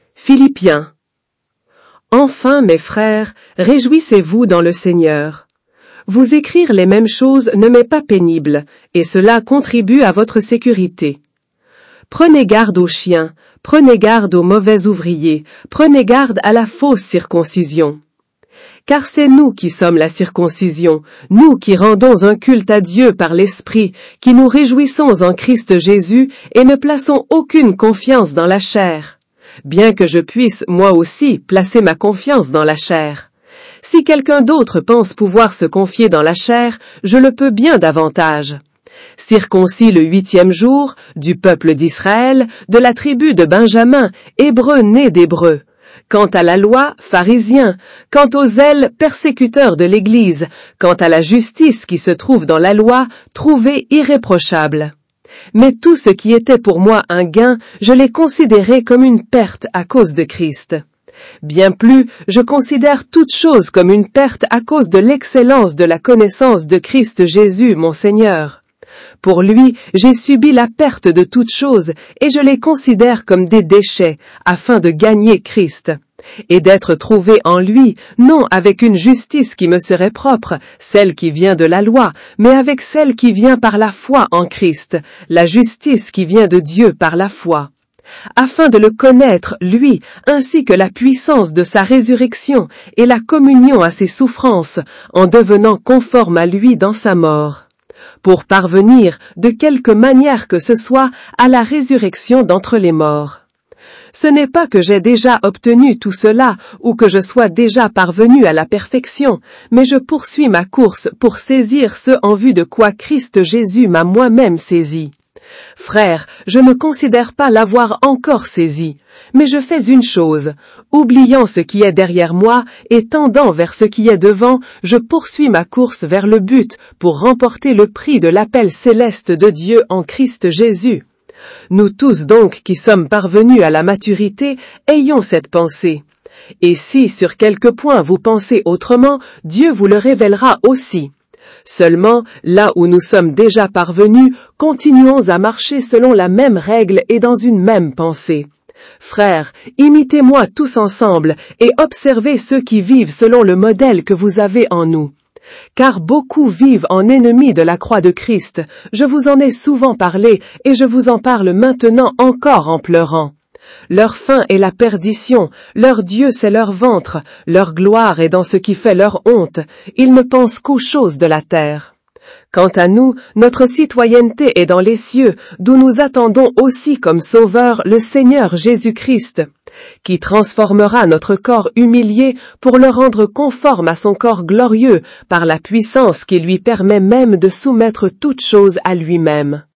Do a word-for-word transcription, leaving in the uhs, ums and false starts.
Philippiens. Enfin, mes frères, réjouissez-vous dans le Seigneur. Vous écrire les mêmes choses ne m'est pas pénible, et cela contribue à votre sécurité. Prenez garde aux chiens, prenez garde aux mauvais ouvriers, prenez garde à la fausse circoncision. Car c'est nous qui sommes la circoncision, nous qui rendons un culte à Dieu par l'Esprit, qui nous réjouissons en Christ Jésus et ne plaçons aucune confiance dans la chair. Bien que je puisse, moi aussi, placer ma confiance dans la chair. Si quelqu'un d'autre pense pouvoir se confier dans la chair, je le peux bien davantage. Circoncis le huitième jour, du peuple d'Israël, de la tribu de Benjamin, hébreu né d'hébreu. Quant à la loi, pharisien. Quant aux zèles, persécuteurs de l'Église. Quant à la justice qui se trouve dans la loi, trouvée irréprochable. Mais tout ce qui était pour moi un gain, je l'ai considéré comme une perte à cause de Christ. Bien plus, je considère toute chose comme une perte à cause de l'excellence de la connaissance de Christ Jésus, mon Seigneur. Pour lui, j'ai subi la perte de toutes choses, et je les considère comme des déchets, afin de gagner Christ, et d'être trouvé en lui, non avec une justice qui me serait propre, celle qui vient de la loi, mais avec celle qui vient par la foi en Christ, la justice qui vient de Dieu par la foi. Afin de le connaître, lui, ainsi que la puissance de sa résurrection et la communion à ses souffrances, en devenant conforme à lui dans sa mort, pour parvenir, de quelque manière que ce soit, à la résurrection d'entre les morts. Ce n'est pas que j'ai déjà obtenu tout cela, ou que je sois déjà parvenu à la perfection, mais je poursuis ma course pour saisir ce en vue de quoi Christ Jésus m'a moi-même saisi. Frères, je ne considère pas l'avoir encore saisi, mais je fais une chose, oubliant ce qui est derrière moi et tendant vers ce qui est devant, je poursuis ma course vers le but pour remporter le prix de l'appel céleste de Dieu en Christ Jésus. Nous tous donc qui sommes parvenus à la maturité, ayons cette pensée. Et si sur quelque point vous pensez autrement, Dieu vous le révélera aussi. Seulement, là où nous sommes déjà parvenus, continuons à marcher selon la même règle et dans une même pensée. Frères, imitez-moi tous ensemble et observez ceux qui vivent selon le modèle que vous avez en nous. Car beaucoup vivent en ennemis de la croix de Christ. Je vous en ai souvent parlé et je vous en parle maintenant encore en pleurant. Leur fin est la perdition, leur Dieu c'est leur ventre, leur gloire est dans ce qui fait leur honte, ils ne pensent qu'aux choses de la terre. Quant à nous, notre citoyenneté est dans les cieux, d'où nous attendons aussi comme sauveur le Seigneur Jésus-Christ, qui transformera notre corps humilié pour le rendre conforme à son corps glorieux par la puissance qui lui permet même de soumettre toutes choses à lui-même.